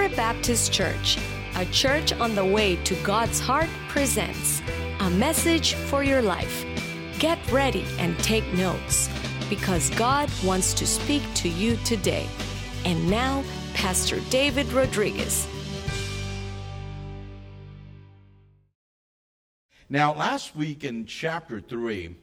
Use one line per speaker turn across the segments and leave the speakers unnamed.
Calvary Baptist Church, a church on the way to God's heart, presents a message for your life. Get ready and take notes, because God wants to speak to you today. And now, Pastor David Rodriguez.
Now, last week in chapter 3,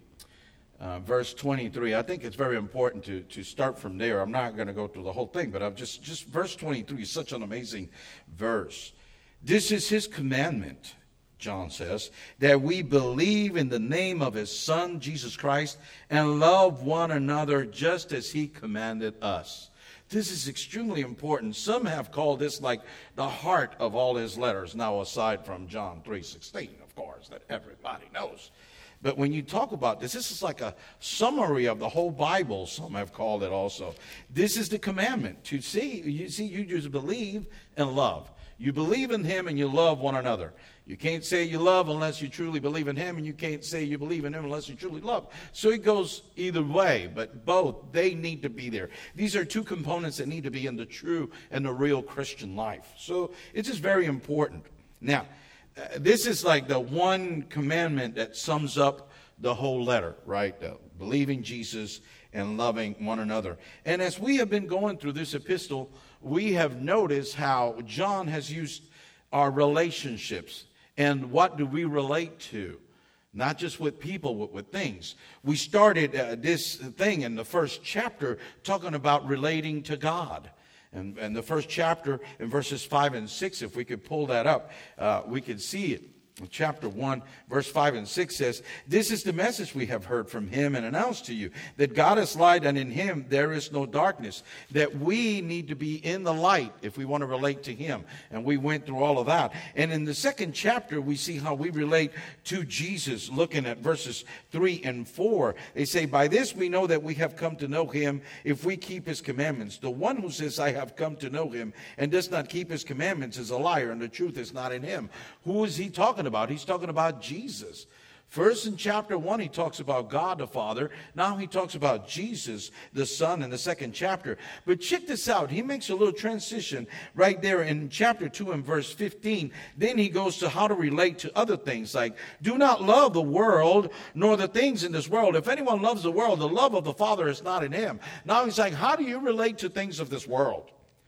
verse 23, I think it's very important to start from there. I'm not going to go through the whole thing, but just verse 23 is such an amazing verse. This is his commandment, John says, that we believe in the name of his Son, Jesus Christ, and love one another just as he commanded us. This is extremely important. Some have called this like the heart of all his letters. Now, aside from John 3:16, of course, that everybody knows. But when you talk about this is like a summary of the whole Bible, some have called it also. This is the commandment to you just believe and love. You believe in him and you love one another. You can't say you love unless you truly believe in him, and you can't say you believe in him unless you truly love. So it goes either way, but both, they need to be there. These are two components that need to be in the true and the real Christian life. So it's just very important. Now, this is like the one commandment that sums up the whole letter, right? Believing Jesus and loving one another. And as we have been going through this epistle, we have noticed how John has used our relationships. And what do we relate to? Not just with people, but with things. We started this thing in the first chapter talking about relating to God. And the first chapter in verses 5 and 6, if we could pull that up, we could see it. Chapter 1, verse 5 and 6 says, "This is the message we have heard from him and announced to you, that God is light and in him there is no darkness." That we need to be in the light if we want to relate to him. And we went through all of that. And in the second chapter, we see how we relate to Jesus, looking at verses 3 and 4. They say, "By this we know that we have come to know him if we keep his commandments. The one who says, 'I have come to know him,' and does not keep his commandments is a liar, and the truth is not in him." Who is he talking about? He's talking about Jesus. First in chapter 1, he talks about God the Father. Now he talks about Jesus the Son in the second chapter. But check this out. He makes a little transition right there in chapter 2 and verse 15. Then he goes to how to relate to other things, like, "Do not love the world, nor the things in this world. If anyone loves the world, the love of the Father is not in him." Now he's like, how do you relate to things of this world?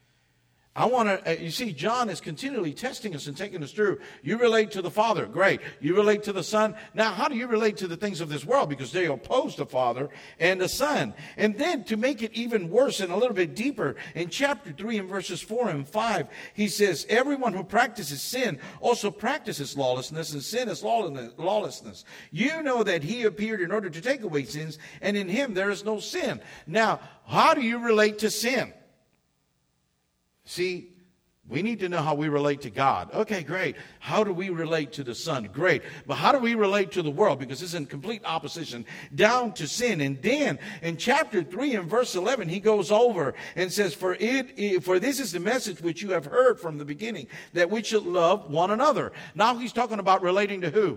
I want to, you see, John is continually testing us and taking us through. You relate to the Father, great. You relate to the Son. Now, how do you relate to the things of this world? Because they oppose the Father and the Son. And then to make it even worse and a little bit deeper, in chapter 3 and verses 4 and 5, he says, "Everyone who practices sin also practices lawlessness, and sin is lawlessness. You know that he appeared in order to take away sins, and in him there is no sin." Now, how do you relate to sin? See, we need to know how we relate to God. Okay, great. How do we relate to the Son? Great. But how do we relate to the world? Because it's in complete opposition down to sin. And then in chapter 3 and verse 11, he goes over and says, For this is the message which you have heard from the beginning, that we should love one another." Now he's talking about relating to who?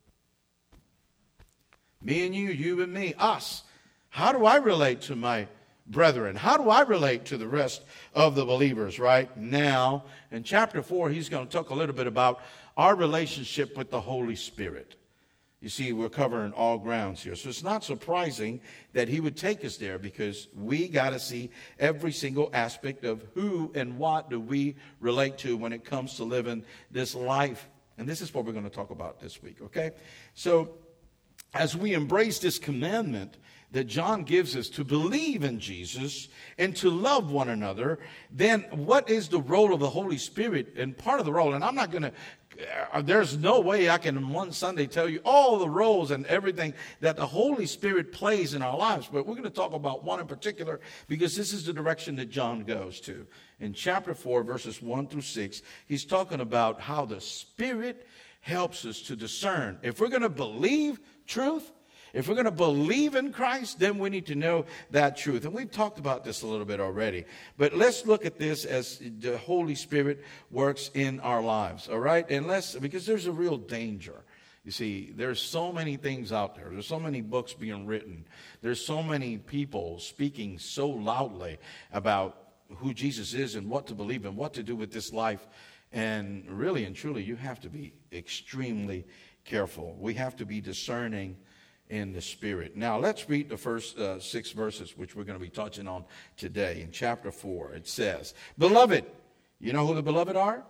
Me and you and me, us. How do I relate to my brethren? How do I relate to the rest of the believers right now? In chapter 4, he's going to talk a little bit about our relationship with the Holy Spirit. You see, we're covering all grounds here. So it's not surprising that he would take us there, because we got to see every single aspect of who and what do we relate to when it comes to living this life. And this is what we're going to talk about this week, okay? So as we embrace this commandment that John gives us to believe in Jesus and to love one another, then what is the role of the Holy Spirit? And part of the role, and I'm not going to, there's no way I can in one Sunday tell you all the roles and everything that the Holy Spirit plays in our lives, but we're going to talk about one in particular, because this is the direction that John goes to. In chapter 4, verses 1 through 6, he's talking about how the Spirit helps us to discern. If we're going to believe truth, if we're going to believe in Christ, then we need to know that truth. And we've talked about this a little bit already. But let's look at this as the Holy Spirit works in our lives, all right? And because there's a real danger. You see, there's so many things out there. There's so many books being written. There's so many people speaking so loudly about who Jesus is and what to believe and what to do with this life. And really and truly, you have to be extremely careful. We have to be discerning in the Spirit. Now, let's read the first 6 verses, which we're going to be touching on today. In chapter 4, it says, Beloved, you know who the beloved are?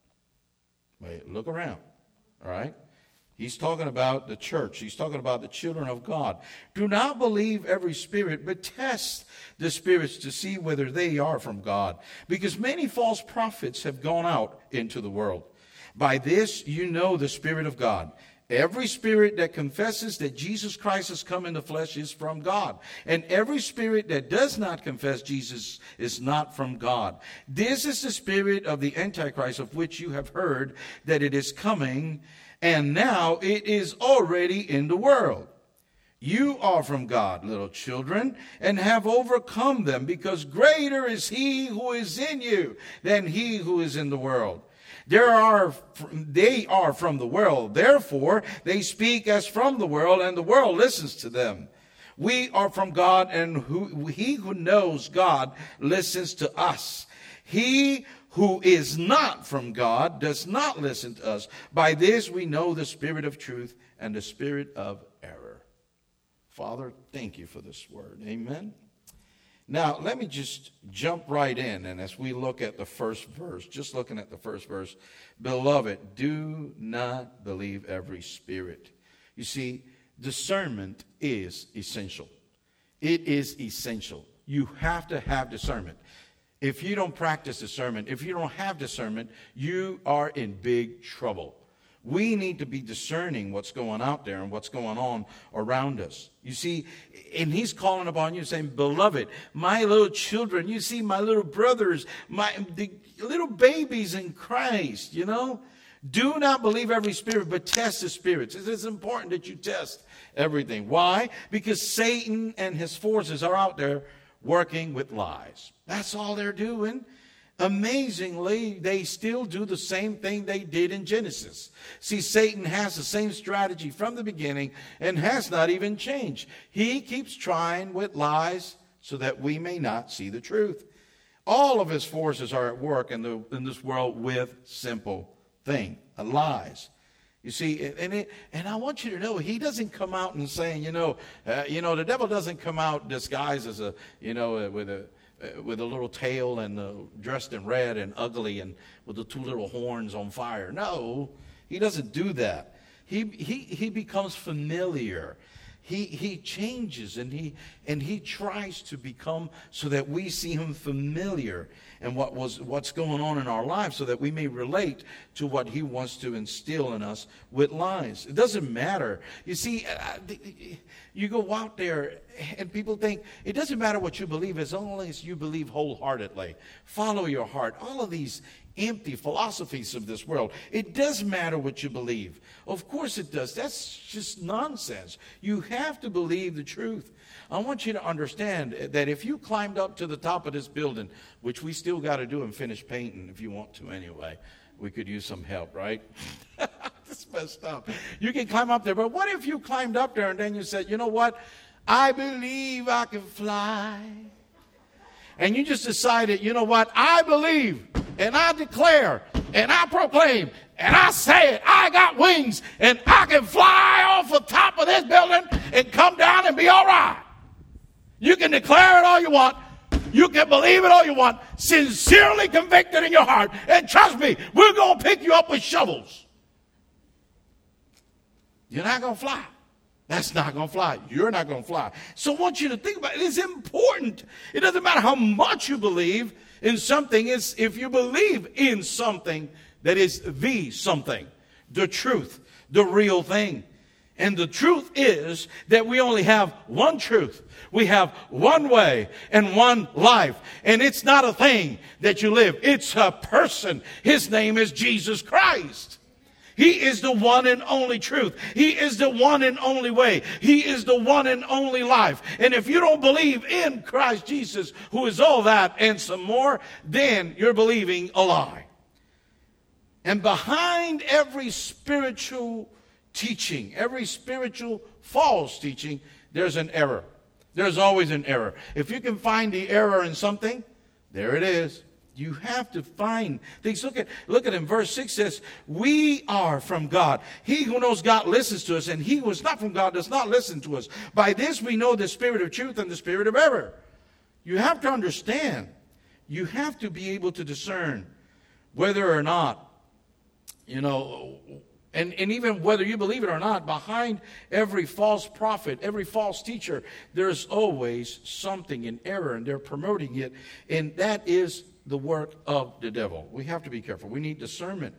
Wait, look around, all right? He's talking about the church. He's talking about the children of God. Do not believe every spirit, but test the spirits to see whether they are from God. Because many false prophets have gone out into the world. By this you know the Spirit of God. Every spirit that confesses that Jesus Christ has come in the flesh is from God. And every spirit that does not confess Jesus is not from God. This is the spirit of the Antichrist, of which you have heard that it is coming, and now it is already in the world. You are from God, little children, and have overcome them, because greater is he who is in you than he who is in the world. They are from the world. Therefore, they speak as from the world, and the world listens to them. We are from God, and he who knows God listens to us. He who is not from God does not listen to us. By this we know the spirit of truth and the spirit of error. Father, thank you for this word. Amen. Now, let me just jump right in. And as we look at the first verse, just looking at the first verse, Beloved, do not believe every spirit. You see, discernment is essential. It is essential. You have to have discernment. If you don't practice discernment, if you don't have discernment, you are in big trouble. We need to be discerning what's going out there and what's going on around us. You see, and he's calling upon you saying, Beloved, my little children, you see, my little brothers, the little babies in Christ, you know. Do not believe every spirit, but test the spirits. It's important that you test everything. Why? Because Satan and his forces are out there working with lies. That's all they're doing. Amazingly, they still do the same thing they did in Genesis. See, Satan has the same strategy from the beginning and has not even changed. He keeps trying with lies so that we may not see the truth. All of his forces are at work in this world with simple thing, lies. You see, and I want you to know, he doesn't come out and saying, the devil doesn't come out disguised as with a little tail and dressed in red and ugly and with the 2 little horns on fire. No, he doesn't do that. He becomes familiar. He changes and he tries to become so that we see him familiar and what's going on in our lives, so that we may relate to what he wants to instill in us with lies. It doesn't matter. You see, you go out there and people think it doesn't matter what you believe as long as you believe wholeheartedly. Follow your heart. All of these empty philosophies of this world. It does matter what you believe. Of course it does. That's just nonsense. You have to believe the truth. I want you to understand that if you climbed up to the top of this building, which we still got to do and finish painting if you want to anyway. We could use some help, right? That's messed up. You can climb up there, but what if you climbed up there and then you said, you know what? I believe I can fly. And you just decided, you know what? I believe and I declare and I proclaim and I say it. I got wings and I can fly off the top of this building and come down and be all right. You can declare it all you want. You can believe it all you want. Sincerely convicted in your heart. And trust me, we're going to pick you up with shovels. You're not going to fly. That's not going to fly. You're not going to fly. So I want you to think about it. It's important. It doesn't matter how much you believe in something. It's if you believe in something that is the something, the truth, the real thing. And the truth is that we only have one truth. We have one way and one life. And it's not a thing that you live. It's a person. His name is Jesus Christ. He is the one and only truth. He is the one and only way. He is the one and only life. And if you don't believe in Christ Jesus, who is all that and some more, then you're believing a lie. And behind every spiritual teaching, every spiritual false teaching, there's an error. There's always an error. If you can find the error in something, There it is. You have to find things. Look at him. Verse 6 says, we are from God. He who knows God listens to us, and he who is not from God does not listen to us. By this we know the spirit of truth and the spirit of error. You have to understand. You have to be able to discern whether or not, and even whether you believe it or not, behind every false prophet, every false teacher, there's always something in error, and they're promoting it, and that is the work of the devil. We have to be careful. We need discernment.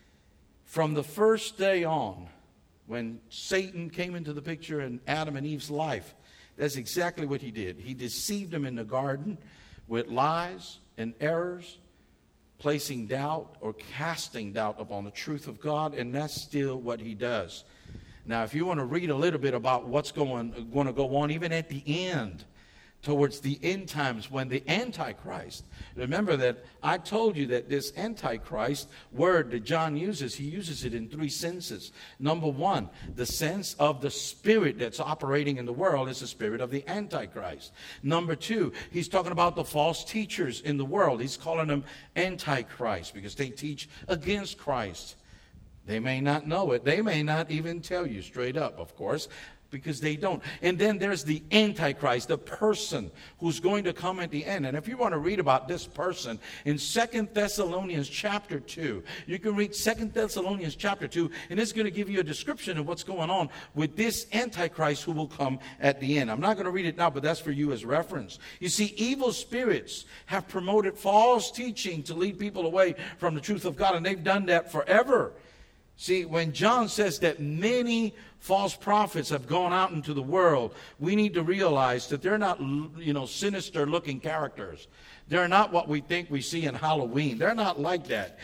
From the first day on, when Satan came into the picture in Adam and Eve's life, that's exactly what he did. He deceived them in the garden with lies and errors, placing doubt or casting doubt upon the truth of God, and that's still what he does. Now, if you want to read a little bit about what's going to go on, even at the end, towards the end times when the Antichrist, remember that I told you that this Antichrist word that John uses, he uses it in three senses. Number one, the sense of the spirit that's operating in the world is the spirit of the Antichrist. Number two, he's talking about the false teachers in the world. He's calling them Antichrist because they teach against Christ. They may not know it. They may not even tell you straight up, of course, because they don't. And then there's the Antichrist, the person who's going to come at the end. And if you want to read about this person in 2 Thessalonians chapter 2, you can read 2 Thessalonians chapter 2, and it's going to give you a description of what's going on with this Antichrist who will come at the end. I'm not going to read it now, but that's for you as reference. You see, evil spirits have promoted false teaching to lead people away from the truth of God, and they've done that forever. See, when John says that many false prophets have gone out into the world, we need to realize that they're not, sinister-looking characters. They're not what we think we see in Halloween. They're not like that.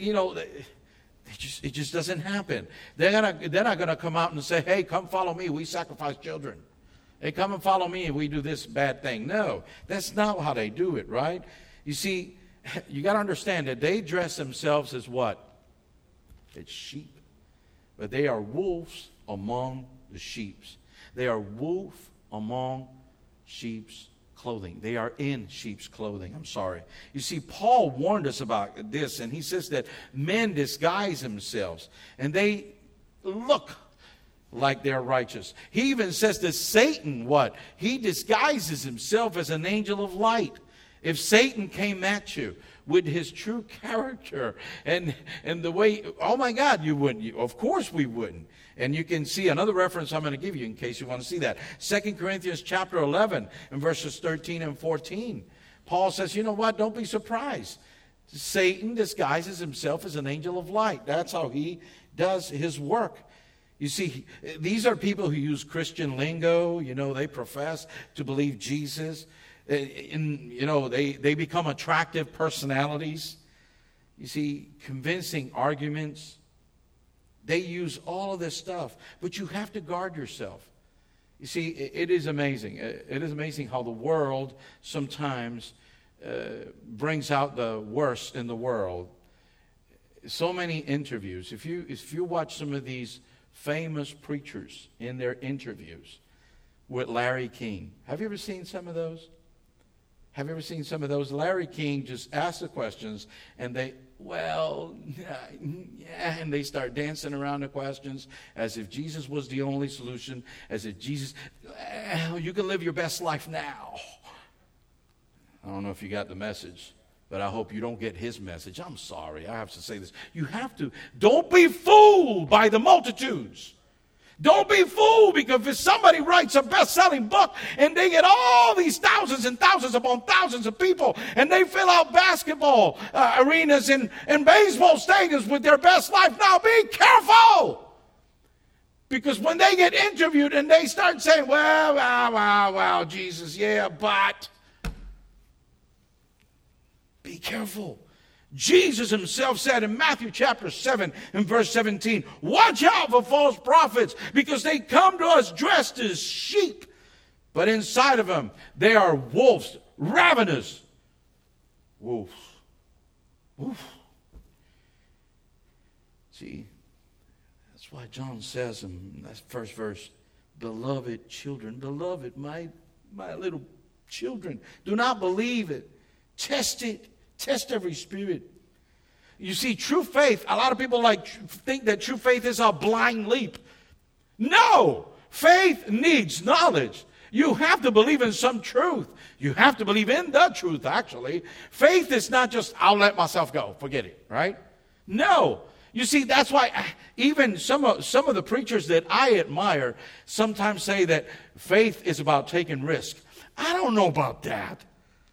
It just doesn't happen. They're not going to come out and say, hey, come follow me. We sacrifice children. Hey, come and follow me and we do this bad thing. No, that's not how they do it, right? You see, you got to understand that they dress themselves as what? It's sheep. But they are wolves among the sheep. They are wolf among sheep's clothing. They are in sheep's clothing. I'm sorry. You see, Paul warned us about this, and he says that men disguise themselves, and they look like they're righteous. He even says that Satan, what? He disguises himself as an angel of light. If Satan came at you with his true character and the way, oh my God, you wouldn't. Of course we wouldn't. And you can see another reference I'm going to give you in case you want to see that. 2 Corinthians chapter 11 and verses 13 and 14. Paul says, you know what? Don't be surprised. Satan disguises himself as an angel of light. That's how he does his work. You see, these are people who use Christian lingo. They profess to believe Jesus. They become attractive personalities. You see, convincing arguments. They use all of this stuff, but you have to guard yourself. You see, it is amazing. It is amazing how the world sometimes brings out the worst in the world. So many interviews. If you watch some of these famous preachers in their interviews with Larry King, have you ever seen some of those? Have you ever seen some of those? Larry King just asks the questions, and and they start dancing around the questions as if Jesus was the only solution, as if Jesus, you can live your best life now. I don't know if you got the message, but I hope you don't get his message. I'm sorry, I have to say this. Don't be fooled by the multitudes. Don't be fooled, because if somebody writes a best-selling book and they get all these thousands and thousands upon thousands of people and they fill out basketball arenas and baseball stadiums with their best life, now be careful. Because when they get interviewed and they start saying, well, Jesus, yeah, but be careful. Jesus himself said in Matthew chapter 7 and verse 17, watch out for false prophets, because they come to us dressed as sheep, but inside of them they are wolves, ravenous wolves. Oof. See, that's why John says in that first verse, beloved children, beloved, my little children, do not believe it Test it. Test every spirit. You see, true faith, a lot of people think that true faith is a blind leap. No! Faith needs knowledge. You have to believe in some truth. You have to believe in the truth, actually. Faith is not just, I'll let myself go. Forget it, right? No. You see, that's why even some of the preachers that I admire sometimes say that faith is about taking risk. I don't know about that.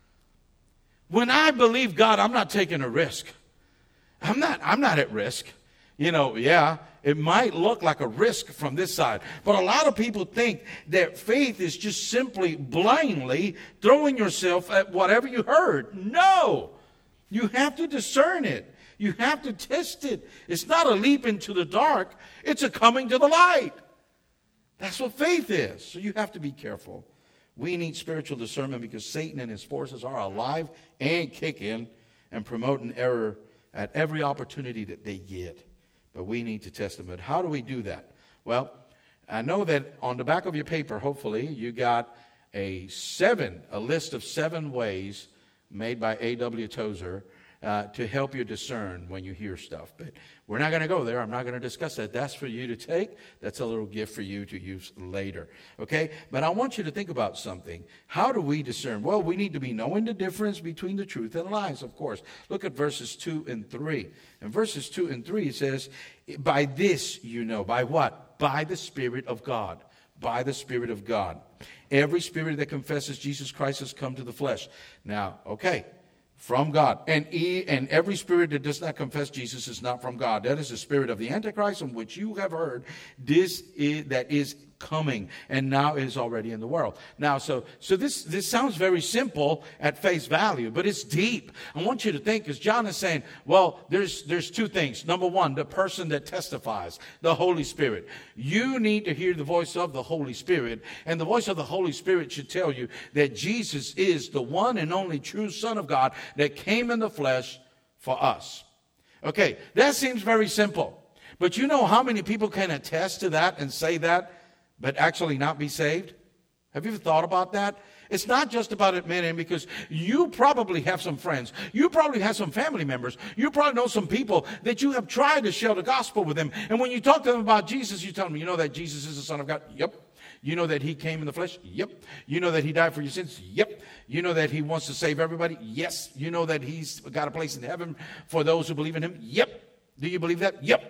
When I believe God, I'm not taking a risk. I'm not at risk. Yeah, it might look like a risk from this side. But a lot of people think that faith is just simply blindly throwing yourself at whatever you heard. No. You have to discern it. You have to test it. It's not a leap into the dark. It's a coming to the light. That's what faith is. So you have to be careful. We need spiritual discernment because Satan and his forces are alive and kicking and promoting error at every opportunity that they get. But we need to test them. But how do we do that? Well, I know that on the back of your paper, hopefully, you got a list of 7 ways made by A.W. Tozer to help you discern when you hear stuff. But we're not going to go there. I'm not going to discuss that. That's for you to take. That's a little gift for you to use later. Okay? But I want you to think about something. How do we discern? Well, we need to be knowing the difference between the truth and lies, of course. Look at verses 2 and 3. In verses 2 and 3, it says, by this you know. By what? By the Spirit of God. By the Spirit of God. Every spirit that confesses Jesus Christ has come to the flesh. Now, okay. From God. And every spirit that does not confess Jesus is not from God. That is the spirit of the Antichrist, on which you have heard that is coming and now is already in the world. Now, so this sounds very simple at face value, but it's deep. I want you to think, because John is saying, well, there's 2 things. Number 1, the person that testifies, the Holy Spirit. You need to hear the voice of the Holy Spirit, and the voice of the Holy Spirit should tell you that Jesus is the one and only true Son of God that came in the flesh for us. Okay, that seems very simple. But you know how many people can attest to that and say that, but actually not be saved? Have you ever thought about that? It's not just about admitting, because you probably have some friends. You probably have some family members. You probably know some people that you have tried to share the gospel with them. And when you talk to them about Jesus, you tell them, you know that Jesus is the Son of God? Yep. You know that he came in the flesh? Yep. You know that he died for your sins? Yep. You know that he wants to save everybody? Yes. You know that he's got a place in heaven for those who believe in him? Yep. Do you believe that? Yep.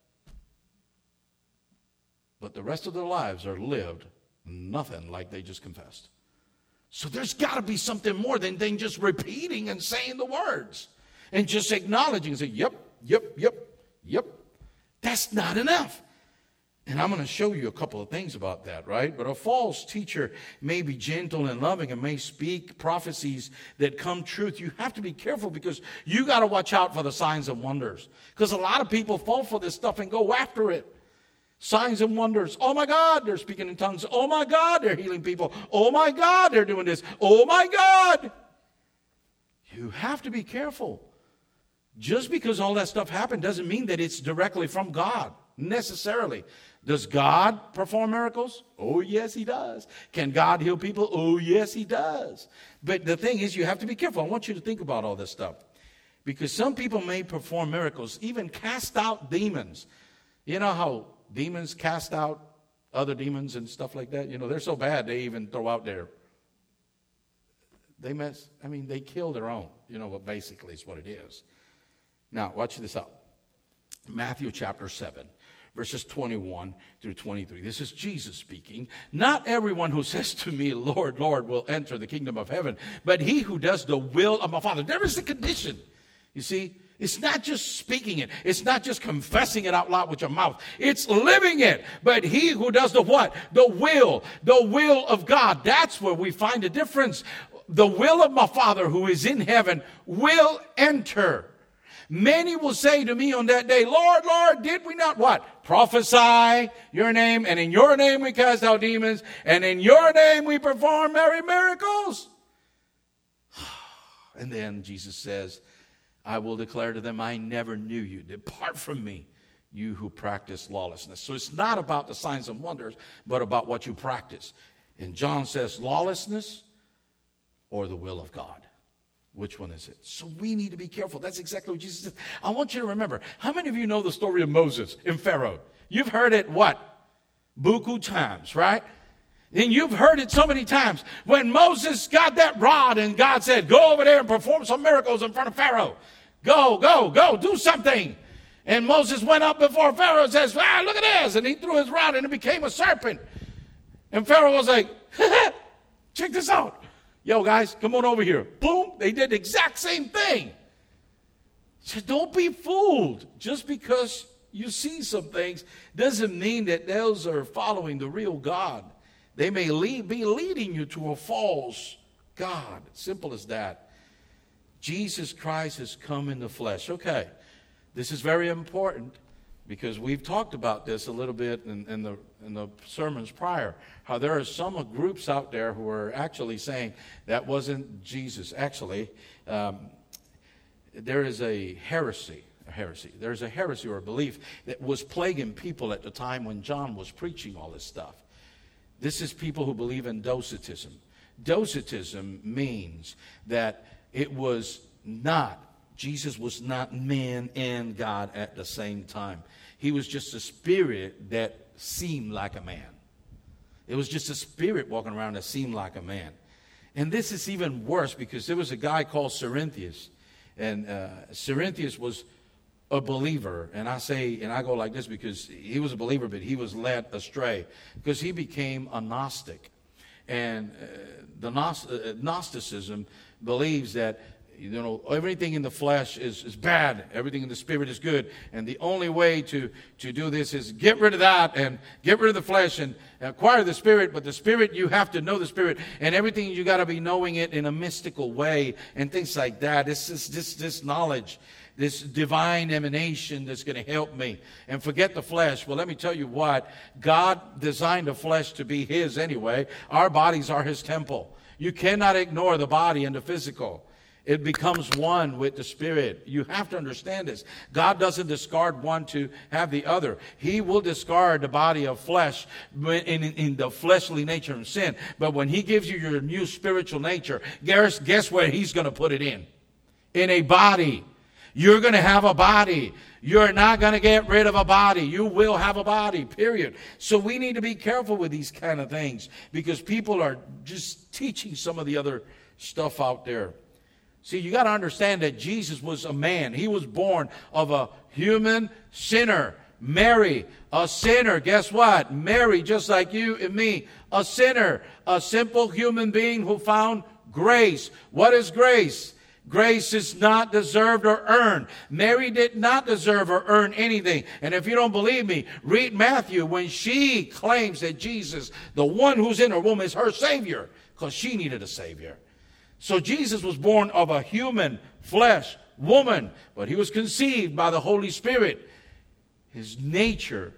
But the rest of their lives are lived nothing like they just confessed. So there's got to be something more than just repeating and saying the words and just acknowledging and saying, yep, yep, yep, yep. That's not enough. And I'm going to show you a couple of things about that, right? But a false teacher may be gentle and loving and may speak prophecies that come truth. You have to be careful, because you got to watch out for the signs and wonders. Because a lot of people fall for this stuff and go after it. Signs and wonders. Oh my God, they're speaking in tongues. Oh my God, they're healing people. Oh my God, they're doing this. Oh my God. You have to be careful. Just because all that stuff happened doesn't mean that it's directly from God, necessarily. Does God perform miracles? Oh, yes, he does. Can God heal people? Oh, yes, he does. But the thing is, you have to be careful. I want you to think about all this stuff. Because some people may perform miracles, even cast out demons. You know how demons cast out other demons and stuff like that? You know, they're so bad they even throw out they kill their own. You know, what basically is what it is. Now, watch this out. Matthew chapter 7, verses 21 through 23. This is Jesus speaking. Not everyone who says to me, Lord, Lord, will enter the kingdom of heaven, but he who does the will of my Father. There is a condition. You see, it's not just speaking it. It's not just confessing it out loud with your mouth. It's living it. But he who does the what? The will of God. That's where we find the difference. The will of my Father who is in heaven will enter. Many will say to me on that day, Lord, Lord, did we not what? Prophesy your name, and in your name we cast out demons, and in your name we perform many miracles. And then Jesus says, I will declare to them, I never knew you. Depart from me, you who practice lawlessness. So it's not about the signs and wonders, but about what you practice. And John says lawlessness or the will of God. which one is it? So we need to be careful. That's exactly what Jesus said. I want you to remember, how many of you know the story of Moses and Pharaoh? You've heard it, what? Buku times, right? And you've heard it so many times. When Moses got that rod and God said, go over there and perform some miracles in front of Pharaoh. Go, do something. And Moses went up before Pharaoh and says, look at this. And he threw his rod and it became a serpent. And Pharaoh was like, check this out. Yo, guys, come on over here. Boom. They did the exact same thing. So don't be fooled. Just because you see some things doesn't mean that those are following the real God. They may be leading you to a false God. Simple as that. Jesus Christ has come in the flesh. Okay, this is very important because we've talked about this a little bit in the sermons prior, how there are some groups out there who are actually saying that wasn't Jesus. Actually, there is a heresy. There's a heresy or a belief that was plaguing people at the time when John was preaching all this stuff. This is people who believe in Docetism. Docetism means that Jesus was not man and God at the same time. He was just a spirit that seemed like a man. It was just a spirit walking around that seemed like a man. And this is even worse because there was a guy called Cerinthius. And Cerinthius was a believer, and I go like this because he was a believer, but he was led astray because he became a Gnostic. And the Gnosticism believes that everything in the flesh is bad, everything in the spirit is good, and the only way to do this is get rid of that and get rid of the flesh and acquire the spirit. But the spirit, you have to know the spirit, and everything you got to be knowing it in a mystical way and things like that. This knowledge, this divine emanation that's going to help me, and forget the flesh. Well, let me tell you what, God designed the flesh to be His anyway. Our bodies are His temple. You cannot ignore the body and the physical. It becomes one with the spirit. You have to understand this. God doesn't discard one to have the other. He will discard the body of flesh in the fleshly nature of sin. But when He gives you your new spiritual nature, guess where He's going to put it in? In a body. You're going to have a body. You're not going to get rid of a body. You will have a body, period. So we need to be careful with these kind of things because people are just teaching some of the other stuff out there. See, you got to understand that Jesus was a man. He was born of a human sinner. Mary, a sinner. Guess what? Mary, just like you and me, a sinner. A simple human being who found grace. What is grace? Grace is not deserved or earned. Mary did not deserve or earn anything. And if you don't believe me, read Matthew when she claims that Jesus, the one who's in her womb, is her Savior, because she needed a Savior. So Jesus was born of a human flesh woman, but He was conceived by the Holy Spirit. His nature,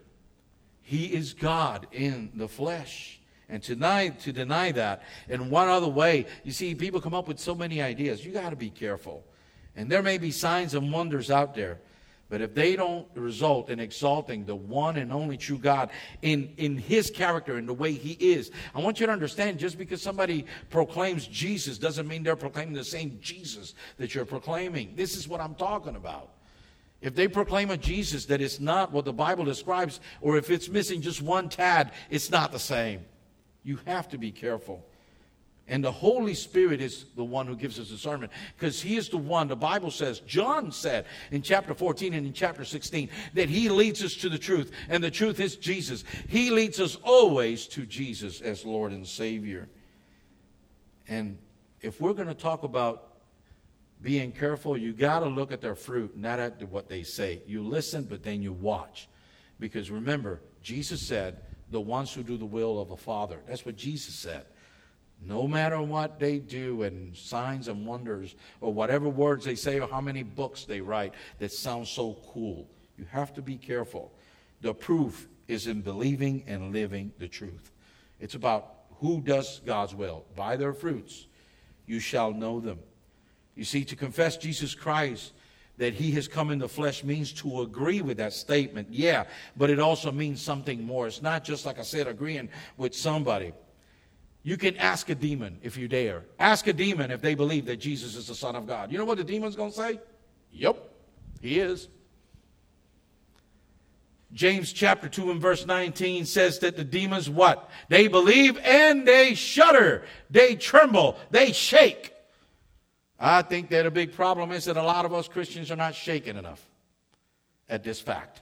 He is God in the flesh. And to deny that in one other way, you see, people come up with so many ideas. You got to be careful. And there may be signs and wonders out there, but if they don't result in exalting the one and only true God in His character and the way He is, I want you to understand, just because somebody proclaims Jesus doesn't mean they're proclaiming the same Jesus that you're proclaiming. This is what I'm talking about. If they proclaim a Jesus that is not what the Bible describes, or if it's missing just one tad, it's not the same. You have to be careful. And the Holy Spirit is the one who gives us discernment, because He is the one, the Bible says, John said in chapter 14 and in chapter 16, that He leads us to the truth, and the truth is Jesus. He leads us always to Jesus as Lord and Savior. And if we're going to talk about being careful, you got to look at their fruit, not at what they say. You listen, but then you watch. Because remember, Jesus said, the ones who do the will of the Father. That's what Jesus said. No matter what they do and signs and wonders or whatever words they say or how many books they write that sound so cool, you have to be careful. The proof is in believing and living the truth. It's about who does God's will. By their fruits you shall know them. You see, to confess Jesus Christ, that He has come in the flesh, means to agree with that statement, but it also means something more. It's not just, like I said, agreeing with somebody. You can ask a demon if you dare. Ask a demon if they believe that Jesus is the Son of God. You know what the demon's going to say? Yep, he is. James chapter 2 and verse 19 says that the demons what? They believe and they shudder. They tremble. They shake. I think that a big problem is that a lot of us Christians are not shaken enough at this fact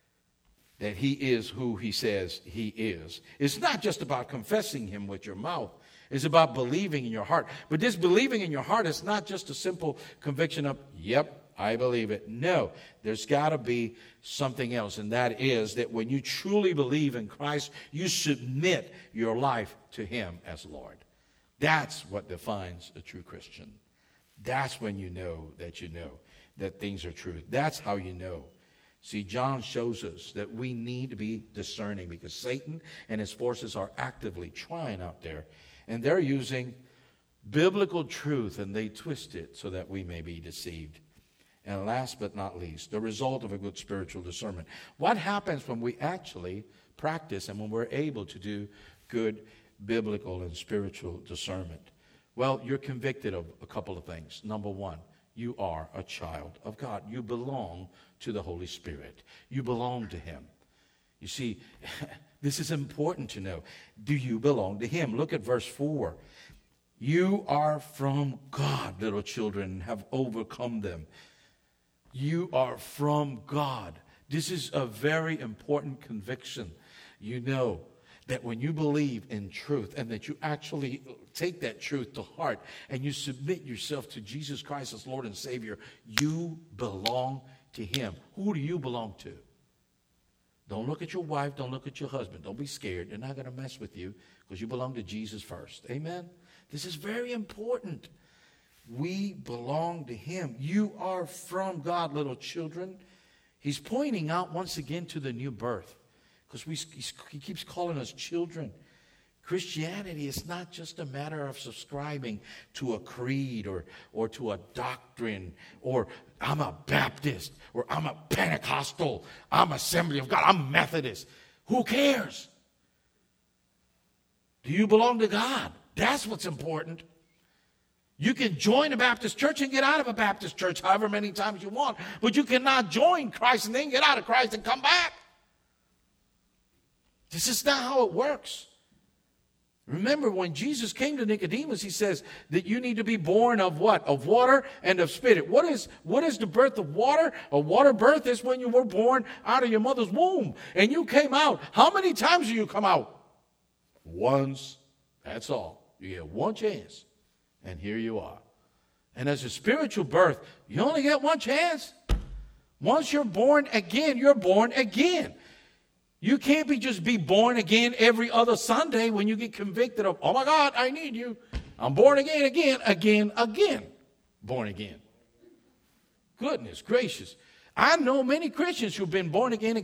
that he is who he says he is. It's not just about confessing him with your mouth. It's about believing in your heart. But this believing in your heart is not just a simple conviction of, yep, I believe it. No, there's got to be something else, and that is that when you truly believe in Christ, you submit your life to him as Lord. That's what defines a true Christian. That's when you know that things are true. That's how you know. See, John shows us that we need to be discerning because Satan and his forces are actively trying out there. And they're using biblical truth and they twist it so that we may be deceived. And last but not least, the result of a good spiritual discernment. What happens when we actually practice and when we're able to do good biblical and spiritual discernment? Well, you're convicted of a couple of things. Number one, you are a child of God. You belong to the Holy Spirit. You belong to him. You see, this is important to know. Do you belong to him? Look at verse 4. You are from God, little children, have overcome them. You are from God. This is a very important conviction. You know that when you believe in truth and that you actually take that truth to heart and you submit yourself to Jesus Christ as Lord and Savior, you belong to him. Who do you belong to? Don't look at your wife. Don't look at your husband. Don't be scared. They're not going to mess with you because you belong to Jesus first. Amen? This is very important. We belong to him. You are from God, little children. He's pointing out once again to the new birth. Because he keeps calling us children. Christianity is not just a matter of subscribing to a creed or to a doctrine, or I'm a Baptist, or I'm a Pentecostal, I'm Assembly of God, I'm Methodist. Who cares? Do you belong to God? That's what's important. You can join a Baptist church and get out of a Baptist church however many times you want, but you cannot join Christ and then get out of Christ and come back. This is not how it works. Remember, when Jesus came to Nicodemus, he says that you need to be born of what? Of water and of spirit. What is the birth of water? A water birth is when you were born out of your mother's womb. And you came out. How many times do you come out? Once. That's all. You get one chance. And here you are. And as a spiritual birth, you only get one chance. Once you're born again, you're born again. You can't be born again every other Sunday when you get convicted of, oh my God, I need you. I'm born again. Born again. Goodness gracious. I know many Christians who've been born again.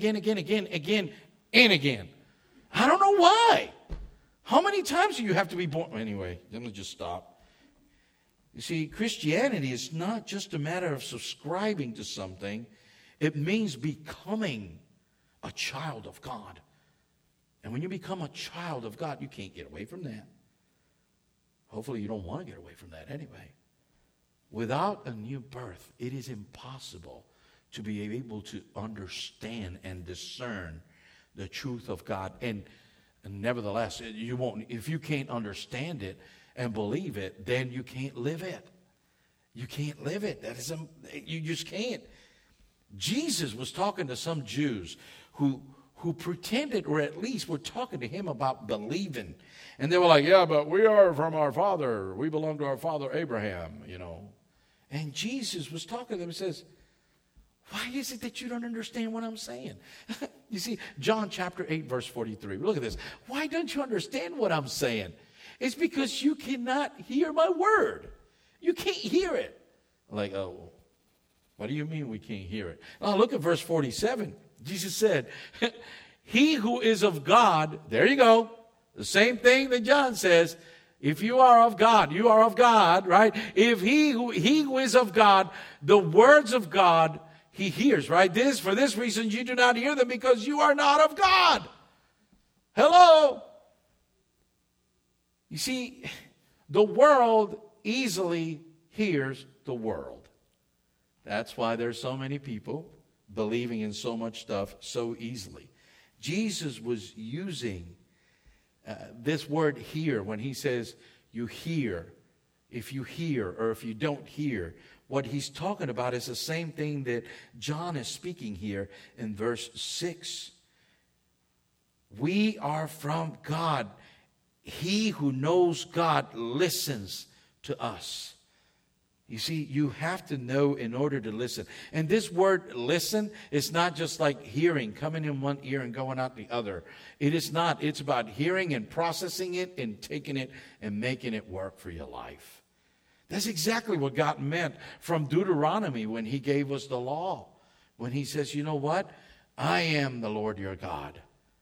I don't know why. How many times do you have to be born? Anyway, let me just stop. You see, Christianity is not just a matter of subscribing to something. It means becoming a child of God. And when you become a child of God, you can't get away from that. Hopefully you don't want to get away from that anyway. Without a new birth, it is impossible to be able to understand and discern the truth of God. And nevertheless, you won't. If you can't understand it and believe it, then you can't live it. You can't live it. You just can't. Jesus was talking to some Jews who pretended, or at least were talking to him about believing. And they were like, yeah, but we are from our father. We belong to our father Abraham, And Jesus was talking to them and says, why is it that you don't understand what I'm saying? You see, John chapter 8, verse 43. Look at this. Why don't you understand what I'm saying? It's because you cannot hear my word. You can't hear it. Like, oh, what do you mean we can't hear it? Oh, look at verse 47. Jesus said, he who is of God, there you go. The same thing that John says. If you are of God, you are of God, right? If he who is of God, the words of God, he hears, right? For this reason you do not hear them, because you are not of God. Hello? You see, the world easily hears the world. That's why there's so many people believing in so much stuff so easily. Jesus was using this word hear when he says you hear. If you hear or if you don't hear, what he's talking about is the same thing that John is speaking here in verse 6. We are from God. He who knows God listens to us. You see, you have to know in order to listen. And this word listen is not just like hearing, coming in one ear and going out the other. It is not. It's about hearing and processing it and taking it and making it work for your life. That's exactly what God meant from Deuteronomy when he gave us the law. When he says, you know what? I am the Lord your God.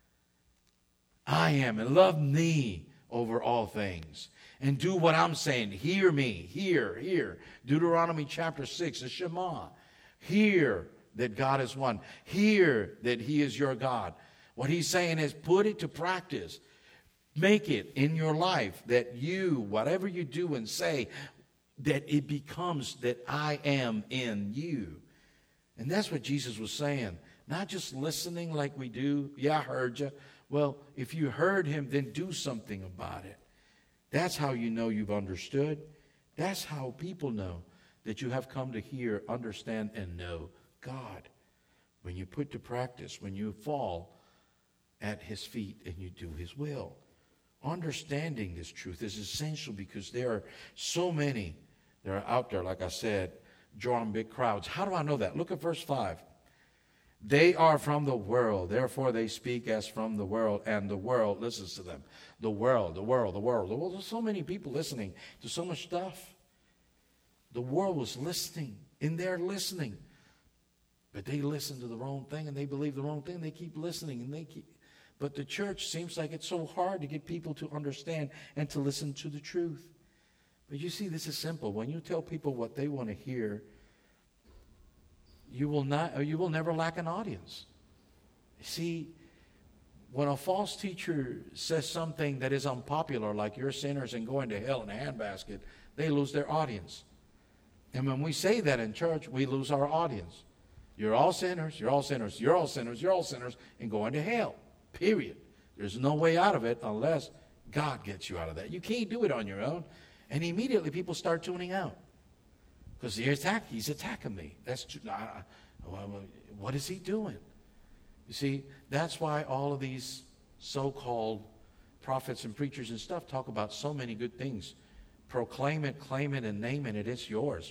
I am, and love me over all things. And do what I'm saying. Hear me. Hear. Deuteronomy chapter 6, the Shema. Hear that God is one. Hear that he is your God. What he's saying is put it to practice. Make it in your life that you, whatever you do and say, that it becomes that I am in you. And that's what Jesus was saying. Not just listening like we do. Yeah, I heard you. Well, if you heard him, then do something about it. That's how you know you've understood. That's how people know that you have come to hear, understand, and know God. When you put to practice, when you fall at his feet and you do his will. Understanding this truth is essential because there are so many that are out there, like I said, drawing big crowds. How do I know that? Look at verse 5. They are from the world, therefore they speak as from the world, and the world listens to them. The world. There's so many people listening to so much stuff. The world was listening, and they're listening. But they listen to the wrong thing, and they believe the wrong thing. They keep listening, and but the church seems like it's so hard to get people to understand and to listen to the truth. But you see, this is simple. When you tell people what they want to hear, you will never lack an audience. See, when a false teacher says something that is unpopular, like you're sinners and going to hell in a handbasket, they lose their audience. And when we say that in church, we lose our audience. You're all sinners, you're all sinners, you're all sinners, you're all sinners, and going to hell. Period. There's no way out of it unless God gets you out of that. You can't do it on your own. And immediately people start tuning out. Because he's attacking me. What is he doing? You see, that's why all of these so-called prophets and preachers and stuff talk about so many good things. Proclaim it, claim it, and name it, and it's yours.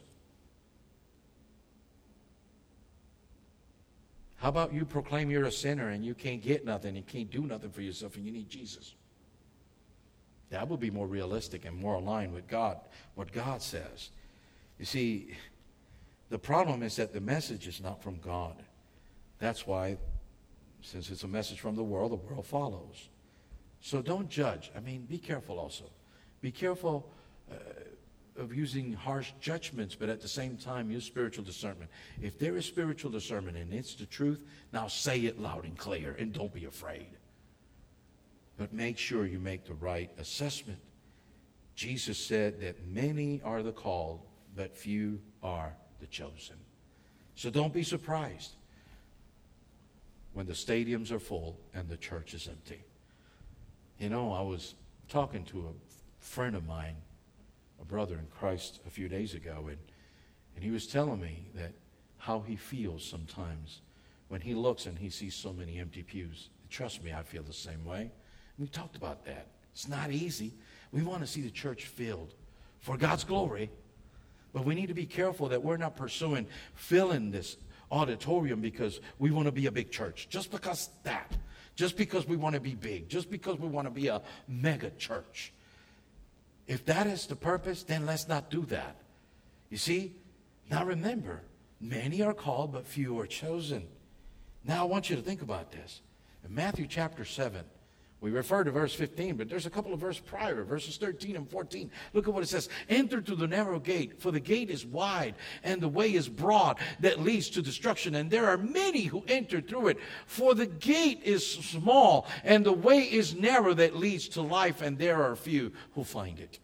How about you proclaim you're a sinner and you can't get nothing, you can't do nothing for yourself, and you need Jesus? That would be more realistic and more aligned with God, what God says. You see, the problem is that the message is not from God. That's why, since it's a message from the world follows. So don't judge. Be careful also. Be careful of using harsh judgments, but at the same time, use spiritual discernment. If there is spiritual discernment and it's the truth, now say it loud and clear, and don't be afraid. But make sure you make the right assessment. Jesus said that many are the called, but few are the chosen. So don't be surprised when the stadiums are full and the church is empty. I was talking to a friend of mine, a brother in Christ, a few days ago, and he was telling me that how he feels sometimes when he looks and he sees so many empty pews. Trust me, I feel the same way. We talked about that. It's not easy. We want to see the church filled for God's glory. But we need to be careful that we're not pursuing filling this auditorium because we want to be a big church. Just because we want to be big. Just because we want to be a mega church. If that is the purpose, then let's not do that. You see? Now remember, many are called, but few are chosen. Now I want you to think about this. In Matthew chapter 7, We refer to verse 15, but there's a couple of verses prior, verses 13 and 14. Look at what it says. Enter through the narrow gate, for the gate is wide, and the way is broad that leads to destruction. And there are many who enter through it. For the gate is small, and the way is narrow that leads to life, and there are few who find it.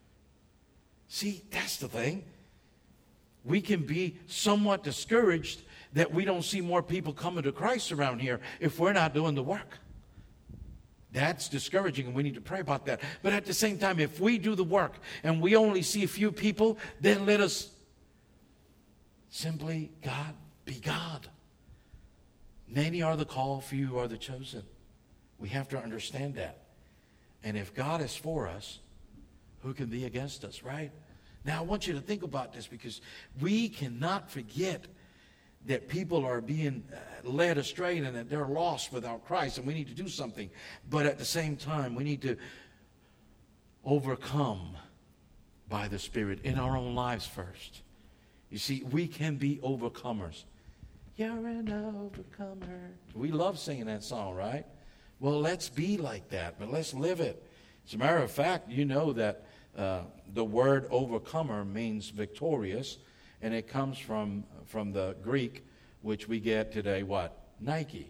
See, that's the thing. We can be somewhat discouraged that we don't see more people coming to Christ around here if we're not doing the work. That's discouraging, and we need to pray about that. But at the same time, if we do the work and we only see a few people, then let us simply, God, be God. Many are the called, few are the chosen. We have to understand that. And if God is for us, who can be against us, right? Now, I want you to think about this, because we cannot forget that people are being led astray and that they're lost without Christ, and we need to do something. But at the same time, we need to overcome by the Spirit in our own lives first. You see, we can be overcomers. You're an overcomer. We love singing that song, right? Well, let's be like that, but let's live it. As a matter of fact, you know that the word overcomer means victorious, and it comes from the Greek, which we get today, what? Nike.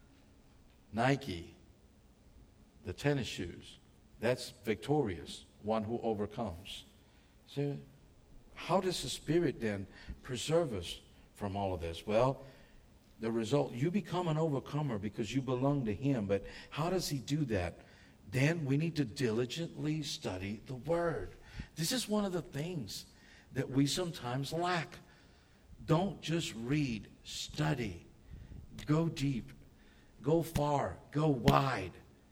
Nike, the tennis shoes. That's victorious, one who overcomes. So how does the Spirit then preserve us from all of this? Well, the result, you become an overcomer because you belong to Him. But how does He do that? Then we need to diligently study the Word. This is one of the things that we sometimes lack. Don't just read, study. Go deep, go far, go wide,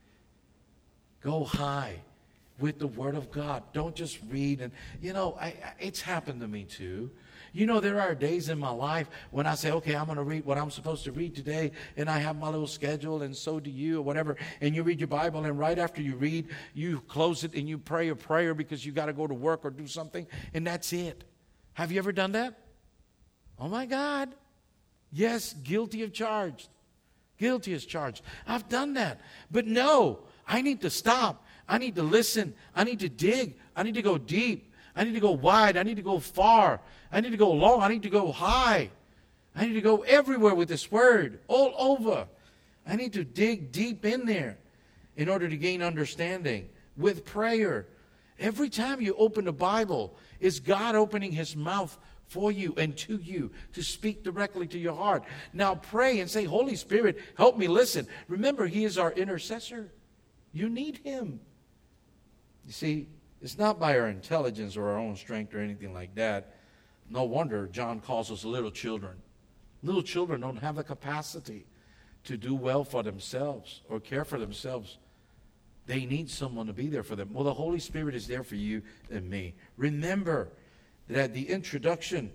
go high with the Word of God. Don't just read. And, it's happened to me too. There are days in my life when I say, okay, I'm going to read what I'm supposed to read today, and I have my little schedule, and so do you, or whatever, and you read your Bible, and right after you read, you close it and you pray a prayer because you got to go to work or do something, and that's it. Have you ever done that? Oh my God. Yes, guilty as charged. Guilty as charged. I've done that. But no, I need to stop. I need to listen. I need to dig. I need to go deep. I need to go wide. I need to go far. I need to go long. I need to go high. I need to go everywhere with this Word, all over. I need to dig deep in there in order to gain understanding with prayer. Every time you open the Bible, is God opening His mouth for you and to you to speak directly to your heart. Now pray and say, Holy Spirit, help me listen. Remember, He is our intercessor. You need Him. You see, it's not by our intelligence or our own strength or anything like that. No wonder John calls us little children. Little children don't have the capacity to do well for themselves or care for themselves. They need someone to be there for them. Well, the Holy Spirit is there for you and me. Remember that at the introduction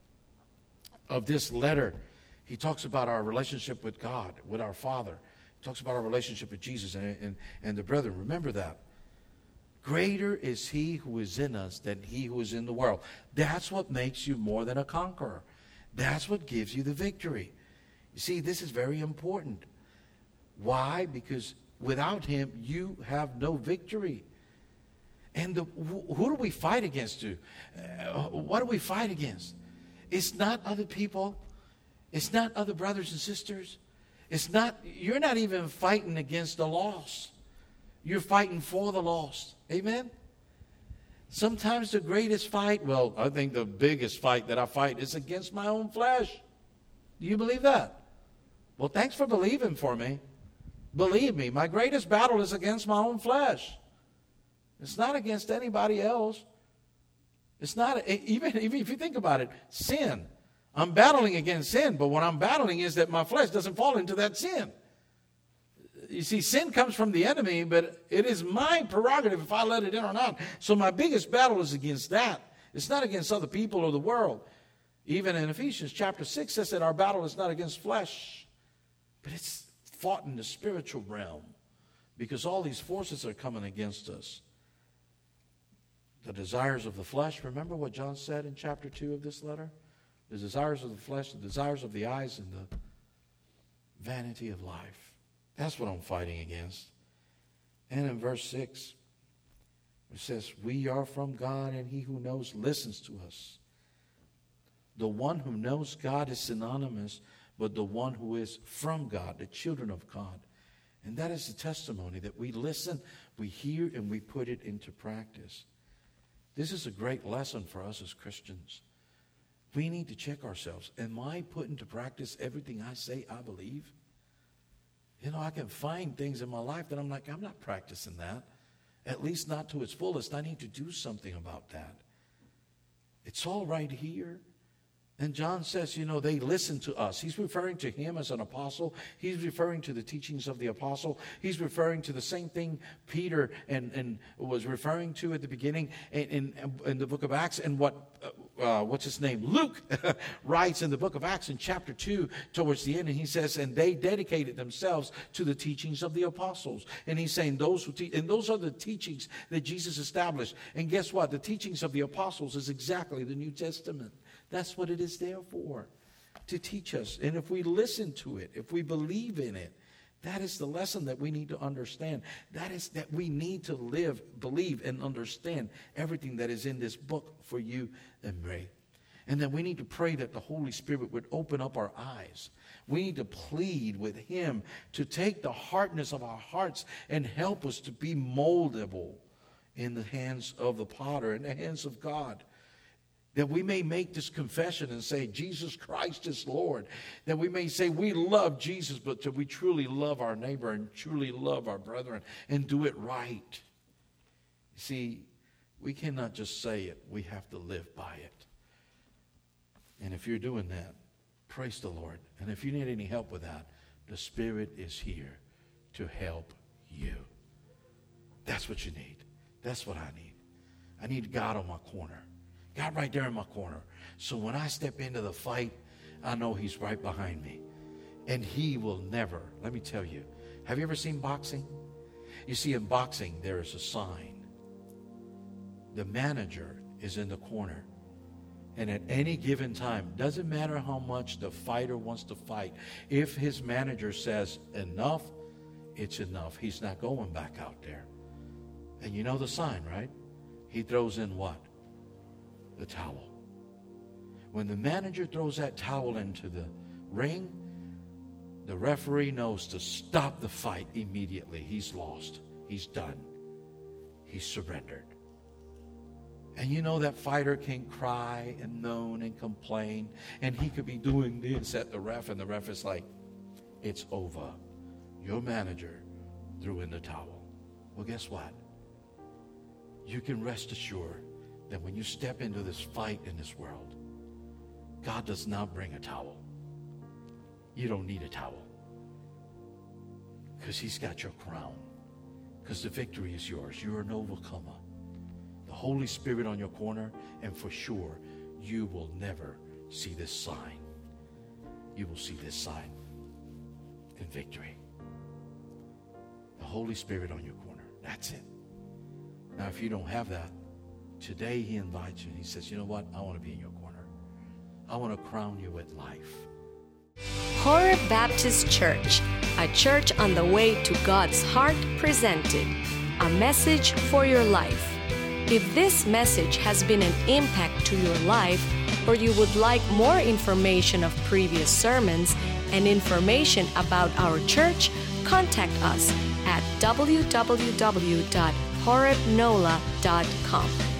of this letter, he talks about our relationship with God, with our Father. He talks about our relationship with Jesus and the brethren. Remember that. Greater is He who is in us than he who is in the world. That's what makes you more than a conqueror. That's what gives you the victory. You see, this is very important. Why? Because without Him, you have no victory. And who do we fight against? What do we fight against? It's not other people. It's not other brothers and sisters. You're not even fighting against the lost. You're fighting for the lost. Amen? Sometimes the greatest fight, I think the biggest fight that I fight is against my own flesh. Do you believe that? Well, thanks for believing for me. Believe me, my greatest battle is against my own flesh. It's not against anybody else. It's not, even if you think about it, sin. I'm battling against sin, but what I'm battling is that my flesh doesn't fall into that sin. You see, sin comes from the enemy, but it is my prerogative if I let it in or not. So my biggest battle is against that. It's not against other people or the world. Even in Ephesians chapter 6 says that our battle is not against flesh, but it's fought in the spiritual realm, because all these forces are coming against us. The desires of the flesh, remember what John said in chapter 2 of this letter? The desires of the flesh, the desires of the eyes, and the vanity of life. That's what I'm fighting against. And in verse 6, it says, we are from God, and he who knows listens to us. The one who knows God is synonymous, but the one who is from God, the children of God. And that is the testimony that we listen, we hear, and we put it into practice. This is a great lesson for us as Christians. We need to check ourselves. Am I putting into practice everything I say I believe? You know, I can find things in my life that I'm like, I'm not practicing that. At least not to its fullest. I need to do something about that. It's all right here. And John says, you know, they listen to us. He's referring to him as an apostle. He's referring to the teachings of the apostle. He's referring to the same thing Peter and was referring to at the beginning in the book of Acts, and what's his name? Luke writes in the book of Acts in chapter 2 towards the end, and he says, and they dedicated themselves to the teachings of the apostles. And he's saying those who teach, and those are the teachings that Jesus established. And guess what? The teachings of the apostles is exactly the New Testament. That's what it is there for, to teach us. And if we listen to it, if we believe in it, that is the lesson that we need to understand. That is that we need to live, believe, and understand everything that is in this book for you and me. And then we need to pray that the Holy Spirit would open up our eyes. We need to plead with him to take the hardness of our hearts and help us to be moldable in the hands of the potter, in the hands of God. That we may make this confession and say, Jesus Christ is Lord. That we may say, we love Jesus, but that we truly love our neighbor and truly love our brethren and do it right. You see, we cannot just say it. We have to live by it. And if you're doing that, praise the Lord. And if you need any help with that, the Spirit is here to help you. That's what you need. That's what I need. I need God on my corner. God right there in my corner. So when I step into the fight, I know he's right behind me. And he will never, let me tell you, have you ever seen boxing? You see, in boxing, there is a sign. The manager is in the corner. And at any given time, doesn't matter how much the fighter wants to fight, if his manager says enough, it's enough. He's not going back out there. And you know the sign, right? He throws in what? The towel. When the manager throws that towel into the ring, the referee knows to stop the fight immediately. He's lost. He's done. He's surrendered. And you know that fighter can cry and moan and complain, and he could be doing this at the ref, and the ref is like, it's over. Your manager threw in the towel. Well, guess what? You can rest assured that when you step into this fight in this world, God does not bring a towel. You don't need a towel, because he's got your crown, because the victory is yours. You're an overcomer. The Holy Spirit on your corner, and for sure, you will never see this sign. You will see this sign in victory. The Holy Spirit on your corner. That's it. Now, if you don't have that, today he invites you and he says, you know what? I want to be in your corner. I want to crown you with life.
Horeb Baptist Church, a church on the way to God's heart, presented a message for your life. If this message has been an impact to your life, or you would like more information of previous sermons and information about our church, contact us at www.horebnola.com.